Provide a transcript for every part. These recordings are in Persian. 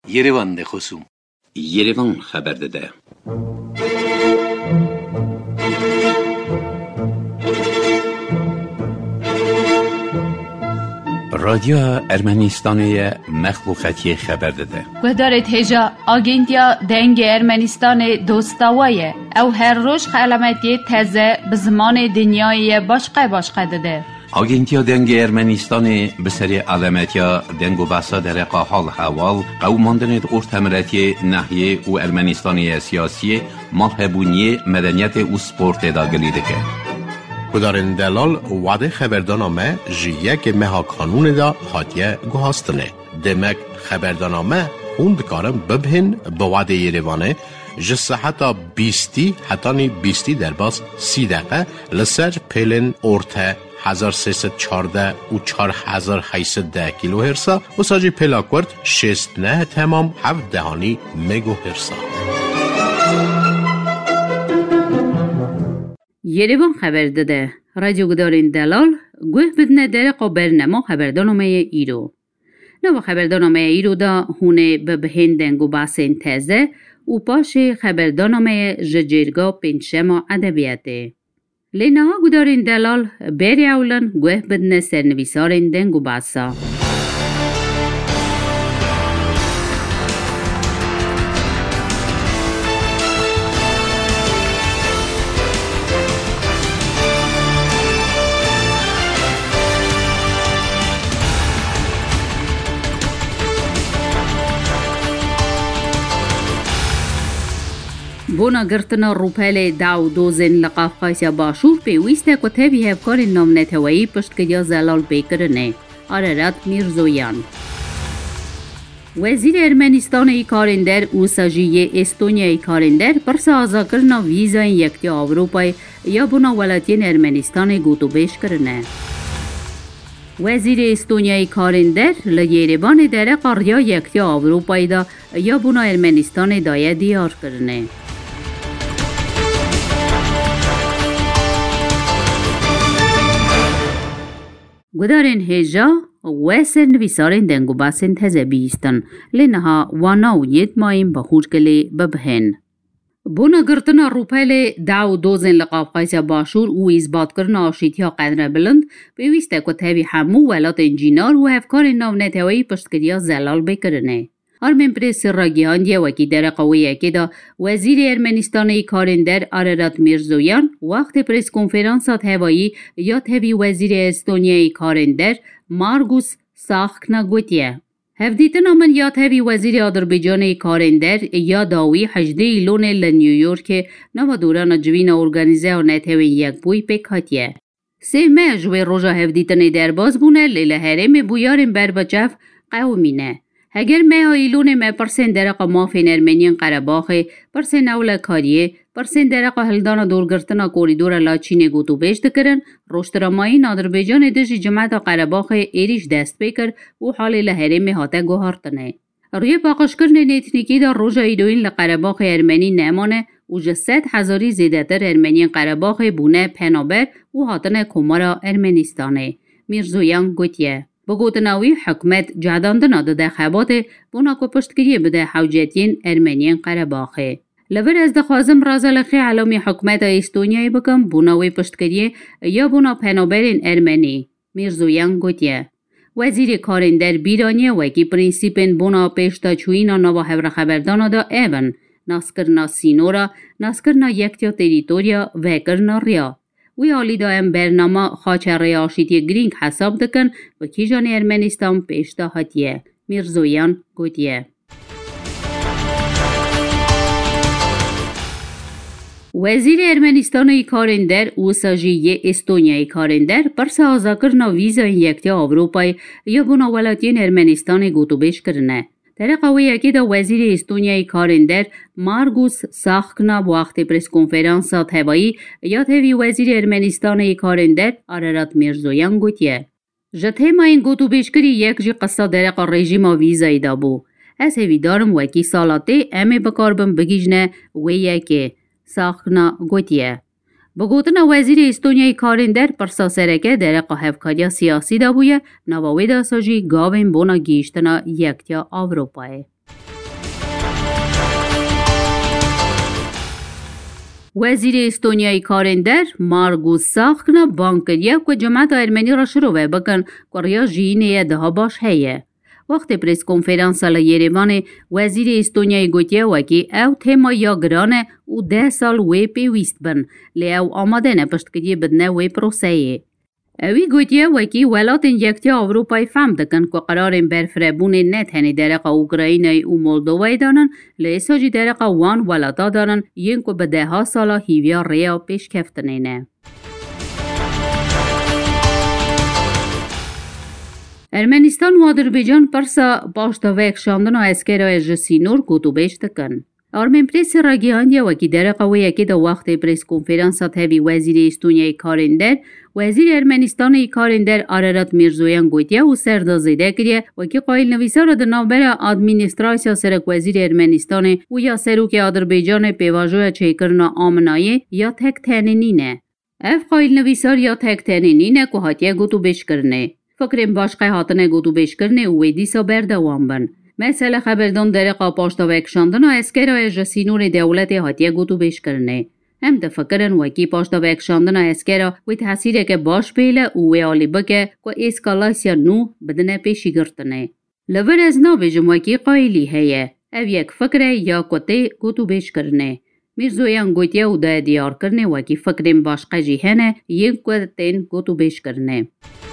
Yerevan de خصوم Yerevan خبر داده. رادیو ارمنستان مخلوقاتی خبر داده. گذارت هجا آگنتیا دنگ ارمنستان دوستاویه او هر روز علامتی تازه به زمان دنیای باشقه داده. آگنتیا دنگ ارمنستان به سری علامتیا دنگ و بحثا در حال حوال قوماندن ارتمرتی ناحیه و ارمنستان سیاسی مالهبونی مدنیت و سپورت داگلی دکه. کدارن دلال وعده خبردانامه جیه که مها قانون دا حاتیه گوهاستنه. دمک خبردانامه خوند کارم ببهن به وعده یریوانه جسه حتی 20 در باز 30 دقیقه لسر پیلن ارته 1314 و 4810 کیلو هرسا و ساجی پلاکورد 69 تمام 7 دهانی مگو هرسا. یریوان خبر داده. رادیو گدارین دلال گوه بدنه در برنامه خبردانامه ایرو. نو خبردانامه ایرو دا هونه به بهندنگ و بحثین تازه و پاش خبردانامه جرگا پنجشنبه ادبیاته. لینها گدارین دلال بری اولن گوه بدنه سرنویسارین دنگ و بحثا. بونا گرتنا روپل داو دوزن لقاف قایسیا باشور پیوسته که تبی هفکار نامنتوایی پشت کدیا زلال بیکرنه. آرارات میرزویان وزیر ارمنستان ای کارندر و ساجی استونیا ای کارندر پرسا آزا کرنا ویزا این یکتی آوروپای یا بونا ولاتین ارمنستان گوتو بیش کرنه. وزیر استونیا ای کارندر لیریبان در قریا یکتی آوروپای دا یا بونا ارمنستان دایه دیار کرنه. گدارن هجا و سرنویسارین دنگو باسن تزه بیستن لنها وانا و ید مایم بخور کلی ببهن. بونا گرتنا روپل داو دوزن لقاب قایسا باشور و ایزباد کرنا آشیتیا قدر بلند بیویسته که تاوی همو ولات انجینار و هفکار ناو نتوایی پشت کدیا زلال بکرنه. آرمن پریس راگیان دیه وکی در قویه که دا وزیر ارمنستان ای کارندر آرارات میرزویان وقت پریس کنفرانسات هوایی یا تاوی وزیر استونیا ای کارندر مارگوس ساخکنا گوتیه. هفدیتنا من یا تاوی وزیر آذربایجان ای کارندر یا داوی 18 ایلون لنیویورک نوا دوران جوین ارگانیزه و نتوی یک بوی پکاتیه. سه مجوی روژا هفدیتنی در باز بونه لیله هرم بویارم بربچف قومینه. اگر مه ایلون مه پرسن درق مافین ارمنیان قرباخه پرسن اول کاریه پرسن درق هلدان دورگرتنا کوریدور لاچین گوتو بیش دکرن روشترمایی آذربایجان دشی جماعت قرباخه ایریش دست بکر و حال لهرم هاته گوهارتنه. روی باقش کرن نتنیکی دا روژا ایدوین لقرباخ ارمنی نمانه و جسد هزاری زیدتر ارمنیان قرباخ بونه پنابر و هاتن کمارا ارمنستانه. میرزویان گوتیه. بگوتناوی حکمت جهداندنا ده خبات بونا کو پشتگیری بده حوجتین ارمنیان قرباخه. لور از دخوازم رازلخی علامی حکمت استونیای بکم بوناوی پشتگیری یا بونا پنابرین ارمنی. میرزویان گوتیه. وزیر کارندر بیرانیه وکی پرینسیپن بونا پیشتا چوینا نوا هفر خبردانا دا ایون ناسکرنا سینورا ناسکرنا یکتیا تریتوریا وکرنا ریا. وی آلی دایم برنامه خاچه ریاشیتی گرینگ حساب دکن و کیجان ارمنستان پیشتا هاتیه. میرزویان گوتیه. وزیر ارمنستان ای کارندر و ساجی استونیا ای کارندر پرسا آزا کرنا ویزا این یکتی آوروپای یا بونا ولاتین ارمنستان گوتو بیش کرنه. در قویه که دا وزیر استونیای کارندر مارگوس ساخکنا وقت پرس کنفرانسات هوایی یا تاوی وزیر ارمنستان کارندر آرارات میرزویان گوتیه. جته ما این گوتو بیشکری یک جی قصه درق رژیم ویزای دا بو. از هوی دارم وکی سالاته امی بکاربم بگیجنه ویه که ساخکنا گوتیه. بگوتنا وزیر استونیای کارندر پرسا سرکه درق هفکاریا سیاسی دا بویه نواوی دا ساجی گاوین بونا گیشتنا یکتیا آوروپای. وزیر استونیای کارندر مارگوس ساخنا بانکریه که جماعت ارمنی را شروع بکن که جینه ده باش هیه. وقت پریس کنفرانس ل یریوان وزیر استونیای گوتیه وکی او تما یا گرانه و 10 سال وی پیویست بن لی او آماده نپشتگیری بدنه وی پروسیه. اوی گوتیه وکی ولاتن یکتی اروپای فهم دکن که قرارن برفربون نه تنی درق اوکراینای و مولدوای دانن لی ساجی درق وان ولاتا دانن ین که به 10 سالا هیویا ریا پیش کفتنینه. ارمنستان و آذربایجان پرسا پاشتاوک شاندن و اسکرای جسینور گوتو بیش دکن. آرمن پریس راگیاندیا وکی در قوی که دا وقت پریس کنفرانس تبی وزیر استونیای کارندر وزیر ارمنستان کارندر آرارات میرزویان گوتیا و سردازیده کریه وکی قایل نویسار دا نوبر ادمینستراسیا سرک وزیر ارمنستان و یا سروک آذربایجان پیواجوی چیکرنا آمنایی یا تک تنینینه. اف قایل نویسار یا تک تنینینه که هاتیه گوتو بیش کرنه. فکرم باشقه هاتنه گوتو بیش کرنه و ویدیسا بردوام بن. مثل خبردان درقا پاشتاوک شاندن و اسکرای جسینور دولت هاتیه گوتو بیش کرنه. هم دفکرن وکی پاشتاوک شاندن و اسکرا و تحصیره که باش بیله و ویالی بکه که اسکالاسیا نو بدنه پیشی گرتنه. لور از نابجم وکی قایلی هیه. او یک فکره یا کتی گوتو بیش کرنه. میرزویان گوتیه و ده دیار کرنه وکی فکرم باشقه جیهنه یک کتین گوتو بیش کرنه.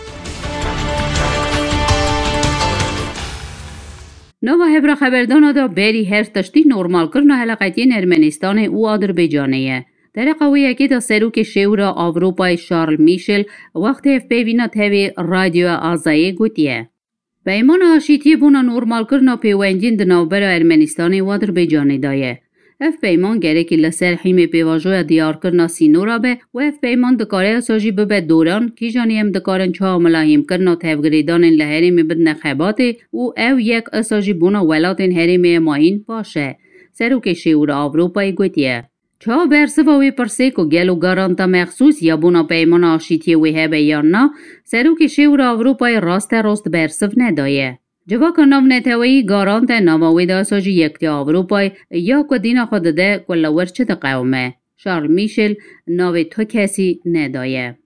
نوا هبرا خبردان دا بری هر تشتی نورمال کرنا حلقتین ارمنستان و آذربایجانیه. در قویه که دا سروک شورا آوروپای شارل میشل وقت اف پیوینا تاوی رادیو آزایی گوتیه. پیمان آشیتی بونا نورمال کرنا پیوانجین دناوبر ارمنستان و آذربایجانی دایه. اف پیمان گره که لسر حیم پیواجوی دیار کرنا سینورا به و اف پیمان دکاره ساجی به دوران کی جانیم دکارن چا ملاحیم کرنا تفگریدان لحریم بدن خباته و او یک اساجی بونا ولاتن حریم ماین باشه. سروک شور آوروپای گوتیه. چا برسوی پرسه که گلو گارانتا مخصوص یا بونا پیمان آشیتی وی هبه یا نه سروک شور آوروپای راست برسو ندایه. جواک ناو نتوی گارانت ناوی دا ساجی یکتی آوروپای یا که دینا خود ده کلور چه ده قومه. شارل میشل ناوی تو کسی ندایه.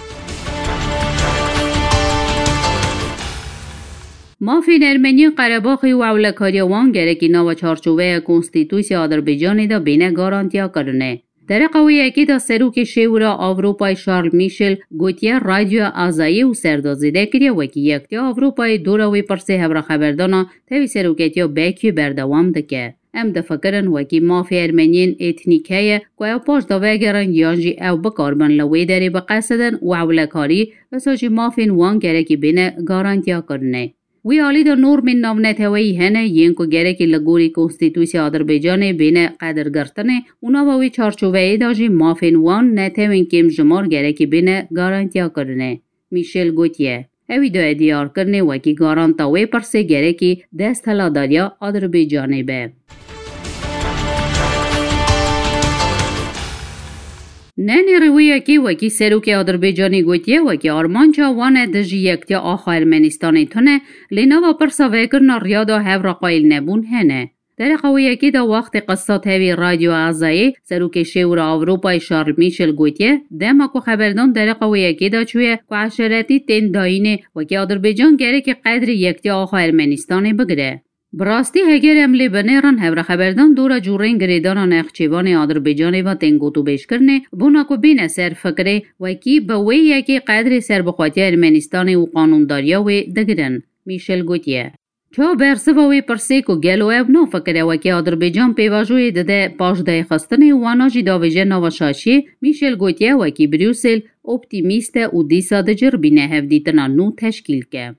مافین ارمنی قرباخی و اولکاری وان گره که ناو چارچوبه کنستیتوسی آذربایجانی دا بینه گارانتیا کرنه. در قویه که دا سروک شورا آوروپای شارل میشل گوتیه رادیو آزایی و سردازیده کریه وکی یکتی آوروپای دوراوی پرسه هبرا خبردانا تاوی سروکتیا بیکی بردوام دکه. ام دفکرن وکی مافی ارمنین اتنیکه که او پاش دا وگرن یانجی او بکاربن لوی داری بقصدن و اولکاری و ساجی مافین وان گره که بینه گارانتیا کرنه. وی آلی دا نور من نام نتوی هنه ین کو گره که لگوری کنستیتوسی آذربایجان بین قدر گرتنه اونا باوی چارچوبه داجی مافین وان نتوین کم جمار گره که بین گارانتیا کرنه. میشل گوتیه. اوی دا ادیار کرنه وکی گارانتا وی پرسه گره که دست هلاداریا آذربایجانی به. ننی رویه که وکی سروک آذربایجانی گوتیه وکی آرمان چاوانه دجی یکتی آخا ارمنستانی تونه لینا و پرسا ویکرنا ریادا هفرا قایل نبون هنه. در قویه که دا وقت قصات هوی رادیو آزایی سروک شور آوروپای شارل میشل گوتیه دما کو خبردان در قویه که دا چویه که عشراتی تین داینه وکی آذربایجان گره که قدر یکتی آخا ارمنستانی بگره. براستی هگر املی بنیران هفر خبردان دورا جورین گریدان نخچیوان آذربایجانی و تنگوتو بیش کرنه بونا کو بین سر فکره وکی بوی یکی قدر سر بخواتی ارمنستانی و قانونداریا و دگرن. میشل گوتیه. چا برسوی پرسه کو گلو او نو فکره وکی آذربایجان پیواجوی دده پاش دای خستنه واناجی داویجه نوشاشی میشل گوتیه وکی بریوسل اپتیمیست و دیسا دجر بینه هفدیتنا نو تشکیل که.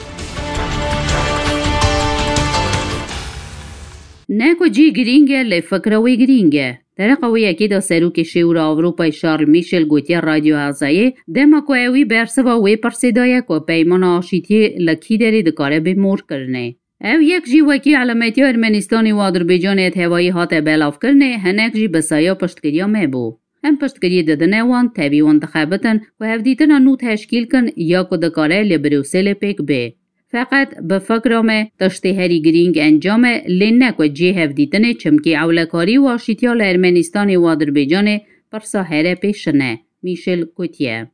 نکو جی گرینگه لی فکروی گرینگه. در قویه که دا سروک شور آوروپای شارل میشل گوتیه رادیو آزایی دما کو اوی برسوا وی پرسیدایه که پیمان آشیتی لکی داری دکاره بمور کرنه. او یک جی وکی علامتی ارمنستانی و آذربایجان اتهوایی هات بلاف کرنه هنک جی بسایا پشتگریا میبو. هم پشتگری ددنه وان تاوی وان تخابتن و هفدیتن نو تشکیل کن یا که دکاره لی بروسل پیک بی. فقط به فکرامه تشتی هری گرینگ انجامه لنک و جه هفدیتن چمکی اولکاری و آشیتیال ارمنستان و آذربایجان پر ساحره پیشنه. میشل کوتیه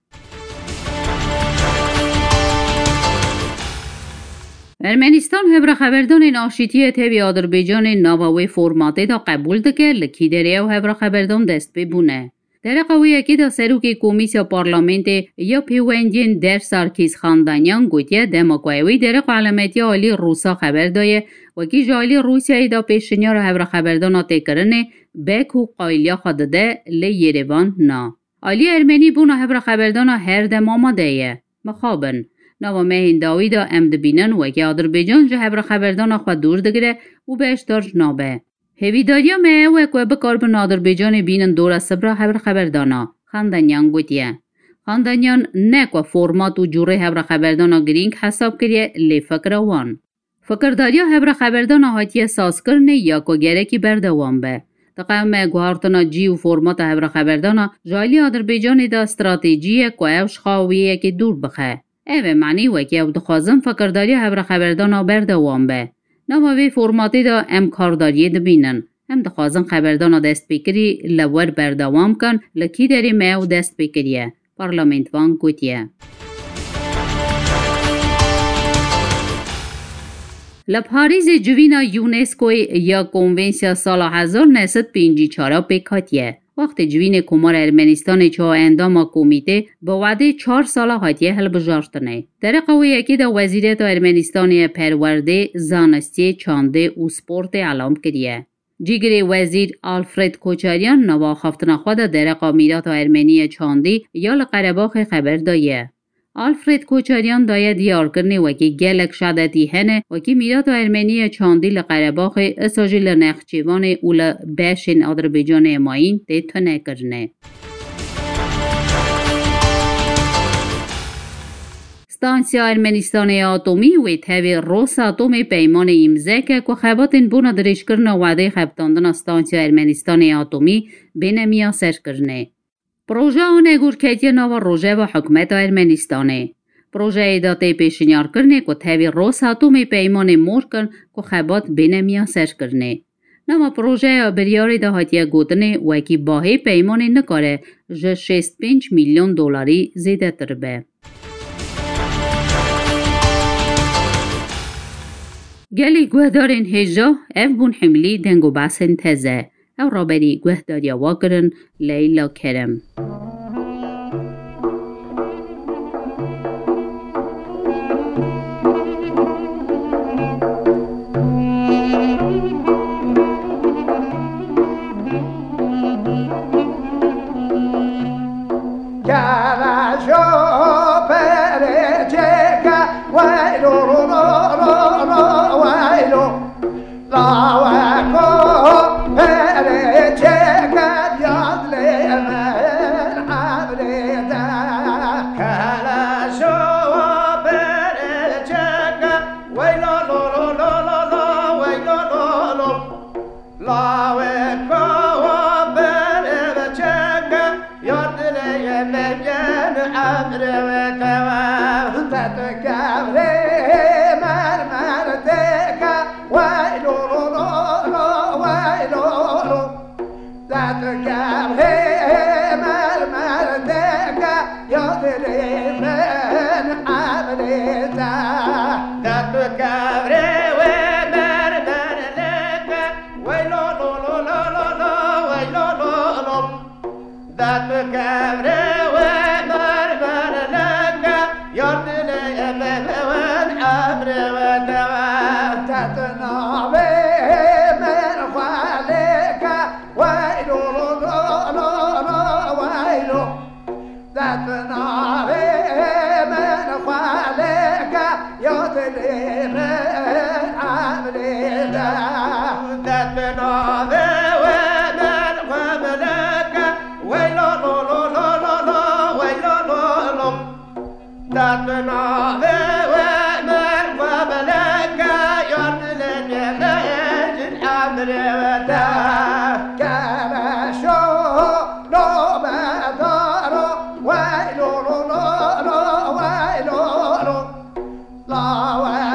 ارمنستان هبر خبردان ناشیتی تیوی آذربایجان ناوی فرماته دا قبول دکه لکی دریه و هبر خبردان دست ببونه. در قوی اکی دا سروکی کمیسیا پارلمنت یا پیوندین در سارکیز خاندانیان گوتیه دماغوی در علامتی عالی روسا خبر دایه و کی جالی روسیایی دا پیشنیار هبر خبردان آتی کرنه بکو قایلیا خدده لی یریوان نا. عالی ارمنی بونا هبر خبردان هر دم آماده یه. مخابن. نوا مهین داوی دا امد بینن و که آذربایجان جه هبر خبردان خود دور دگره و به اشتارج نابه. هویداریا مه و اکوه بکار بن آذربایجان بینن دور سبرا هبر خبردانا. خاندانیان گوتیه. خاندانیان نک و فرمات و جوره هبر خبردانا گرینگ حساب کریه لی فکر وان. فکرداریا هبر خبردانا هاتیه ساز کرنه یا که گرکی بردوان به. تقام گوهارتنا جی و فرمات هبر خبردانا جالی آذربایجان دا استراتیجیه که اوش خواهیه که دور بخه. اوه معنی وکی او دخوازم فکرداری هبر خبردانا بردوان به. نماوی فرماتی دا ام کارداریه دبینن. هم دخوازم خبردانا دست بکری لور بردوام کن لکی داری میو دست بکریه. پارلمنت وان گوتیه. لپاریز جوینا یونسکوی یا کنونسیا سال 1954 پیکاتیه. وقت جوین کمار ارمنستان چه اندام کمیته با وعده 4 سال هاتیه هل بجارتنه. در قوی یکی دا وزیرت ارمنستان پرورده زانستی چانده و سپورت علام کریه. جیگر وزیر آلفرد کوچاریان نوا خفتن خود در قامیرات ارمنی چاندی یا لقرباخ خبر دایه. آلفرد کوچاریان داید دیار کرنه وکی گلک شادتی هنه وکی میرات ارمنی چاندی لقرباخ اساجی لنخچیوان اول بشن آذربایجان اماین دیتونه کرنه. ستانسیا ارمنستان آتومی و تاوی روس آتومی پیمان امضا که خباتن بونا درش کرنه وعده خبتاندن ستانسیا ارمنستان آتومی بینمیا سر کرنه. پروژه آنگور کتیه نوا روژه و حکمت ارمنستانه. پروژه ایداته پیشنیار کرنه که تاوی روس آتومی پیمان مور کن که خبات بینمیا سر کرنه. نما پروژه بریاری دا هاتیه گوتنه وکی باهی پیمان نکاره جه 65 میلیون دلاری زیده تر به. گلی گوهدارین هجا اف بون حملی دنگو باسن تزه او رابری گوهداریا واگرن لیلا کرم. La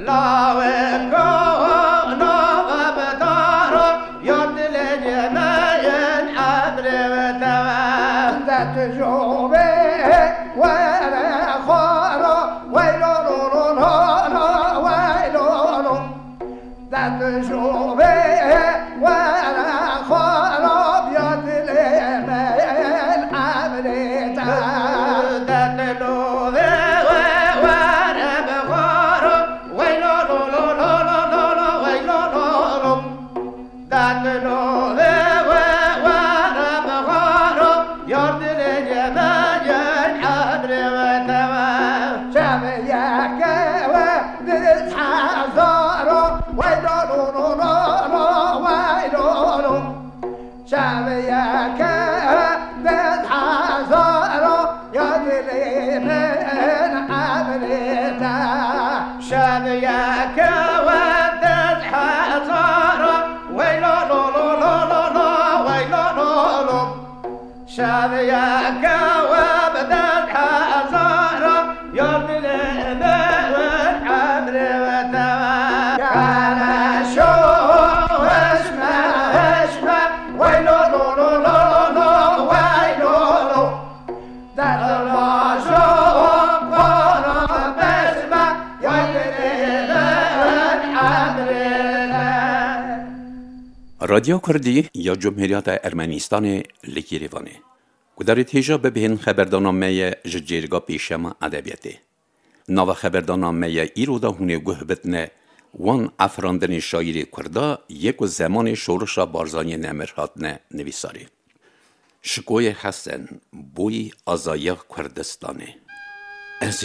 رادیو کردی یا جمهوریت ارمنستان لکیروانه کداری تیجا ببین خبردارنامه جرگا پیشم ادبیاتی نو خبردارنامه ایرو دا هونه گوه بتنه وان افراندن شاعری کردا یک زمان شورش بارزانی نمرهاتنه نویساری شکوی حسن بوی آزایا کردستانه از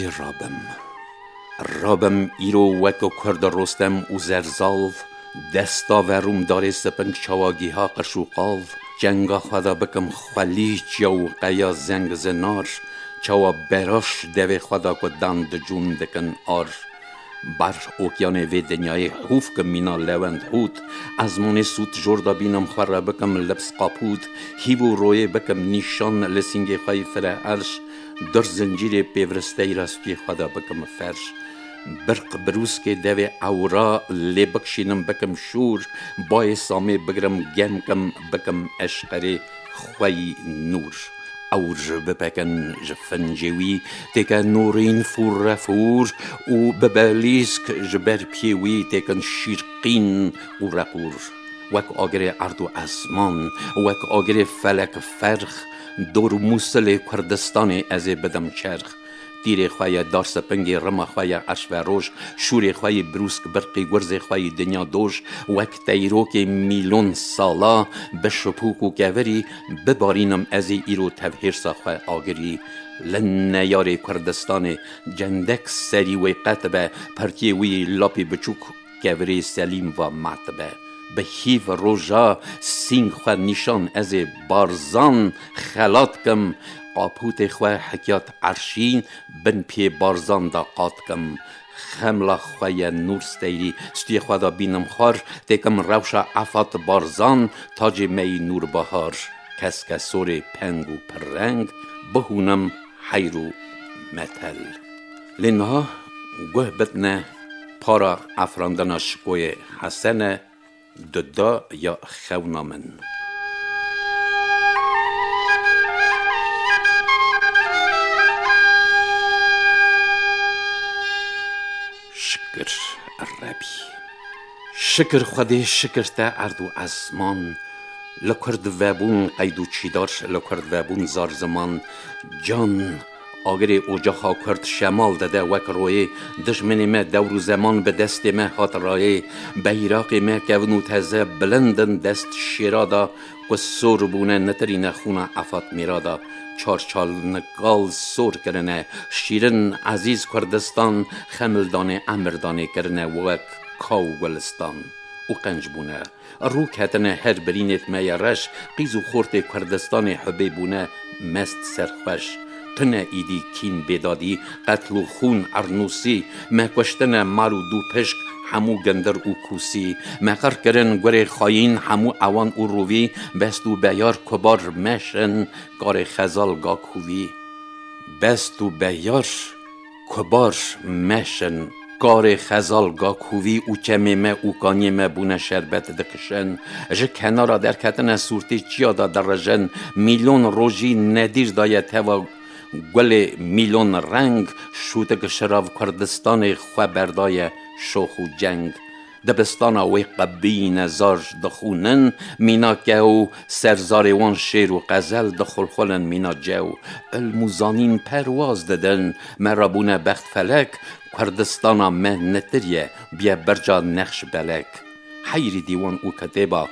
رابم ایرو وکو کرد رستم و زرزالو دستا و روم داره سپنگ چواگی ها قشوقال جنگا خدا بکم خلیج جو قیا زنگ زنار چوا براش دوی خدا کو دند جون دکن آر بر اوکیان وی دنیای خوف کم مینا لوند هود از مون سوت جوردا بینم خورا بکم لبس قاپود هیو روی بکم نیشان لسینگ خواهی فرعرش در زنجیر پیورسته راستی خدا بکم فرش برق بروز که دوی اورا لی بکشینم بکم شور بای سامی بگرم گم کم بکم اشقری خوی نور اور بپکن جفنجوی تکن نورین فور رفور و ببلیسک جبر پیوی تکن شیرقین و رقور وک آگر ارد و اسمان وک آگر فلک فرخ دور موسل کردستان از بدم چرخ تیر خواه دار سپنگ رما خواه عرش و روش شور خواه بروسک برقی گرز خواه دنیا دوش وک تیروک میلون سالا بشپوک و گوری ببارینم از ایرو تفهیرسا خواه آگری لن یار کردستان جندک سری و قطبه پرکی وی لاپی بچوک گوری سلیم و معتبه به هیو روژا سینگ خواه نشان از بارزان خلات کم قاپوت خواه حکیات عرشین بن پی بارزان دا قات کم خملا خواه نور ستیری ستی خواه دا بینم خار تکم روشا عفات بارزان تاج می نور بهار کس کسور پنگ و پرنگ بهونم حیرو متل لنها گوه بتنه پارا افراندن شکوی حسن ددا یا خونامن شکر عربی شکر خودی شکر تا ارد و اسمان لکرد وابون قید و چیدار لکرد وابون زار زمان جان آگر اوجا ها کرد شمال داده وک روی دشمن ما دور و زمان به دست ما هات رای بیراق ما کونو تازه بلندن دست شیرادا و سور بونه نترین خونه افات میرادا چارچال نگال سور کرنه شیرن عزیز کردستان خملدان امردانه کرنه وک کاو گلستان و قنج بونه رو کتنه هر برینت ما یارش قیز و خورت کردستان حبیبونه مست سرخوش تنه ایدی کین بیدادی قتل و خون ارنوسی مکشتن مارو دو پشک همو گندر و کوسی مقر کرن گوری خاین همو اوان و روی بست و بیار کبار مشن گار خزال گاکوی بست و بیار کبار مشن کار خزالگا کووی او چمیمه او کانیمه بونه شربت دکشن جه کنارا درکتن سورتی چیا دا درجن میلیون روژی ندیر دایه توا گل میلیون رنگ شوتک شراف کردستان خواه بردای شوخ و جنگ دبستانا وی قبین زارج دخونن مینا گو سرزار وان شیر و غزل دخلخلن مینا جو الموزانین پرواز ددن مرابون بخت فلک کردستانا مه نتریه بیا برجا نقش بلک حیری دیوان او کتبا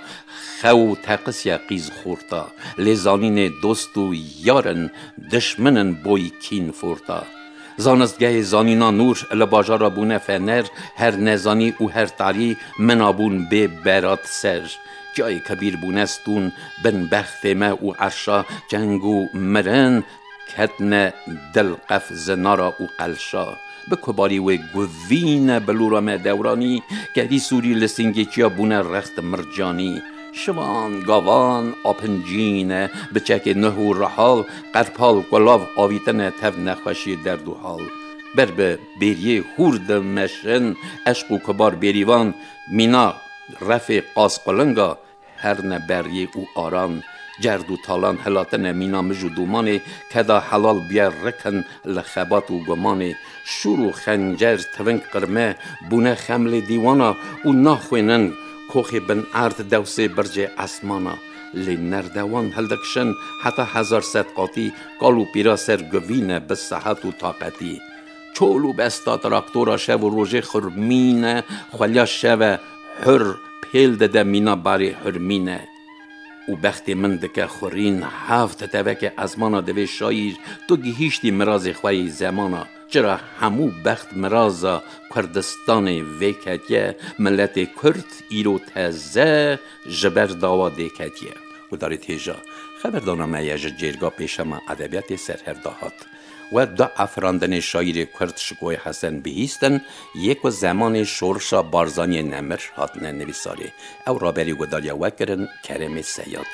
خو تقسیا قیز خورتا لیزانین دوست و یارن دشمنن بوی کین فورتا زانستگاه زانینا نور لباجارا بونه فنر هر نزانی و هر تاری منابون به برات سر جای کبیر بونستون بن بخت ما و عرشا جنگو مرن کتن دل قف زنارا و قلشا به کباری و گوین بلورام دورانی کدی سوری لسینگی چیا بونه رخت مرجانی شوان گاوان آپنجین بچک نه و رحال قرپال گلاو آویتن تف نخوشی در دو حال بر به بیریه هورد مشن عشق و کبار بیریوان مینا رفع قاس قلنگا هر نبریه او آران جرد و تالان هلاتن مینا مجو دومانه کدا حلال بیا رکن لخبات و گمانه شور و خنجر تونک قرمه بونه خمل دیوانا و ناخوینن کوخی بن ارد دوسه برج اسمانا لی نردوان هلدکشن حتی 1000 قاطی کالو پیرا سرگوینه به صحت و طاقتی چولو بستا تراکتورا شو و روژه خرمینه خلیا شو هر پیل دده مینا باری هرمینه او بخت من دکه خورین هفت تبک ازمانا دوی شایر تو گیهیشتی مراز خواهی زمانا چرا همو بخت مرازا کردستان ویکتیه ملت کرد ایرو تزه جبر داوا دیکتیه و داری تیجا خبردانامه یه جرگا پیشما ادبیات سرهردهات و دا افراندن شایر کرد شکوی حسن بهیستن یک و زمان شورشا بارزانی نمر هاتنه نویساری او رابری و داریا وکرن کرم سیاد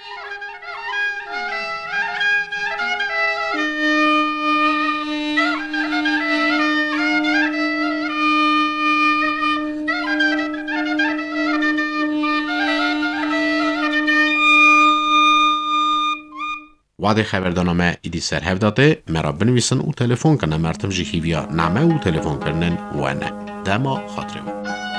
وعده خبردانامه ایدی سر هفداته مرا بنویسن و تلفن کنه مرتم جیخیویا نامه و تلفن کرنن و نه دما خاطره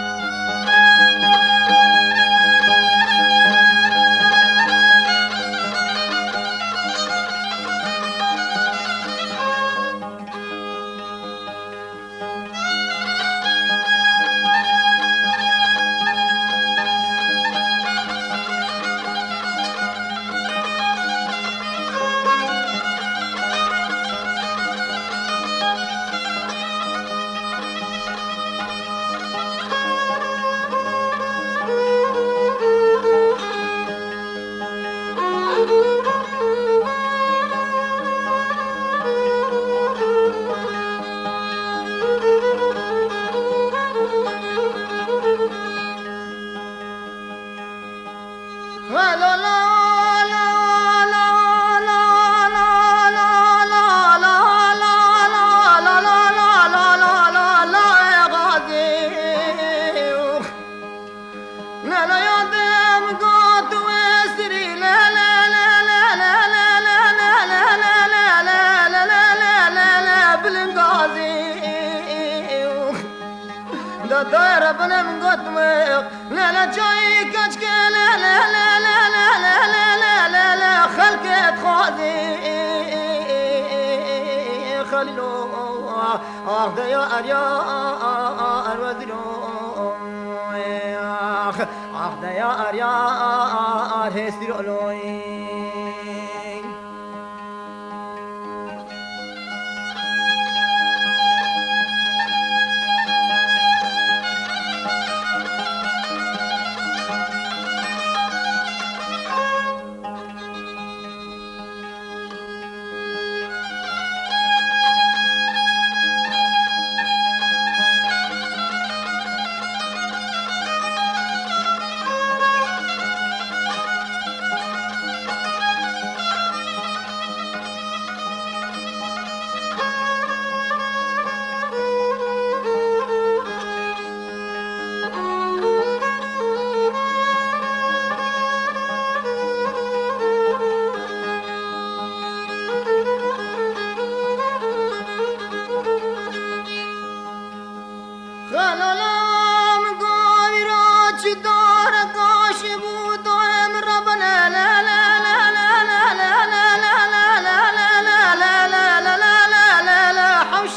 دايره بلا من قدمك لا لا جاي كشك لا لا لا لا لا لا لا لا لا لا خلقت خاذي خلو اخ يا اريا ارودلو اخ يا اريا هستيرولوي خلالام قاوی را چی دار قاش بود دایم ربنا لا لا لا لا لا لا لا لا لا لا لا لا لا لا لا لا لا حوش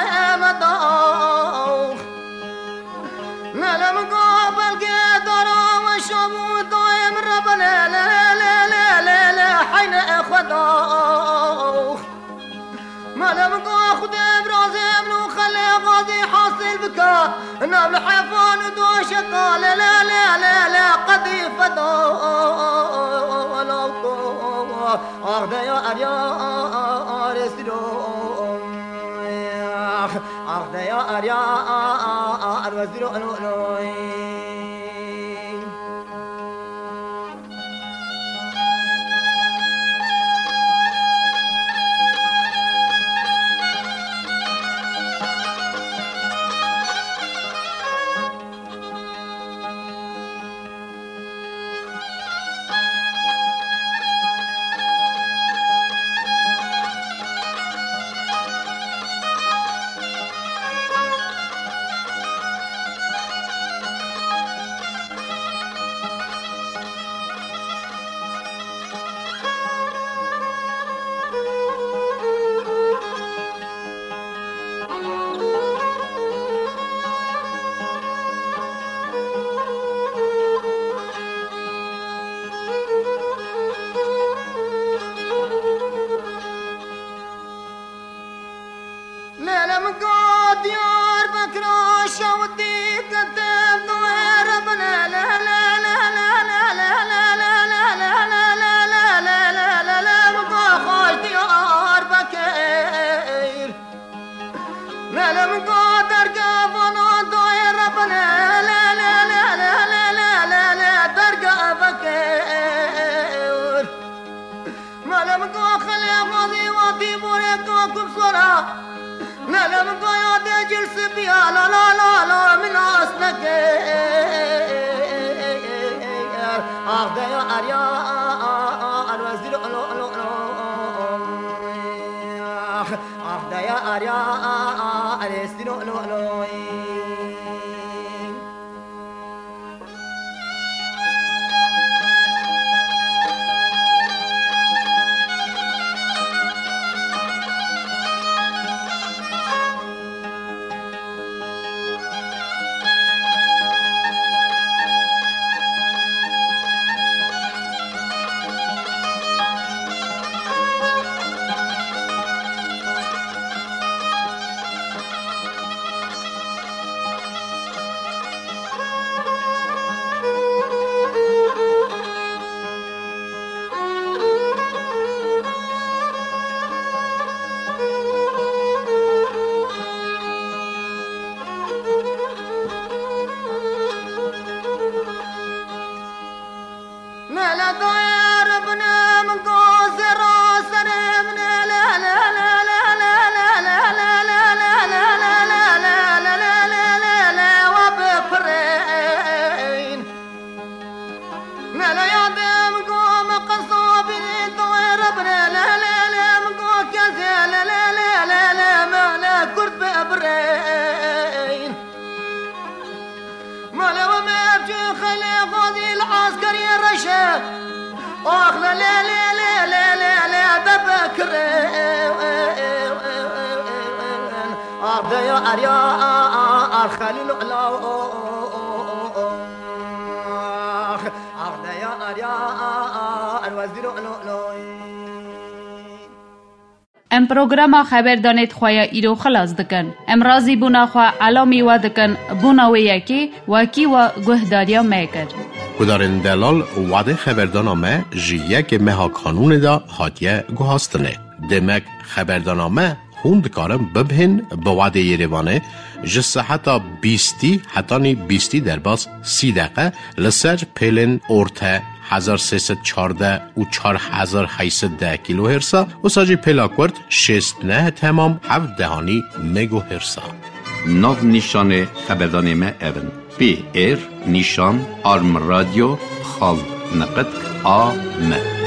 مداخ نلم قابل قدرا وشبود دايم ربنا لا لا لا لا لا حين اخداخ ملم قاخد برازم لو خلي غادي حاصل بكا نام الحيفان ودوش قال لا لا لا لا قدي فدا ولا اخذ يا اريا ارسلون اخذ يا اريا ارسلون ام پروگرام خبر دانید خواه ایرو خلاص دکن. ام رازی بونا خواه علامی و دکن بونا و یکی وکی و گهداریا میکر. گدارن دلال وعده خبردانامه جیه که مها کانون دا حادیه گوهاستنه. دمک خبردانامه خوند کارم ببهن به وعده یروانه جسه حتی 20 در باز 30 دقیقه لسر پیلن ارته 1314 و 4810 کیلو هرسا و ساجی پلاکورد 69 تمام 7 دهانی مگو هرسا. ناو نیشان خبردانامه اون پی ایر نیشان آرم رادیو خال نقد آم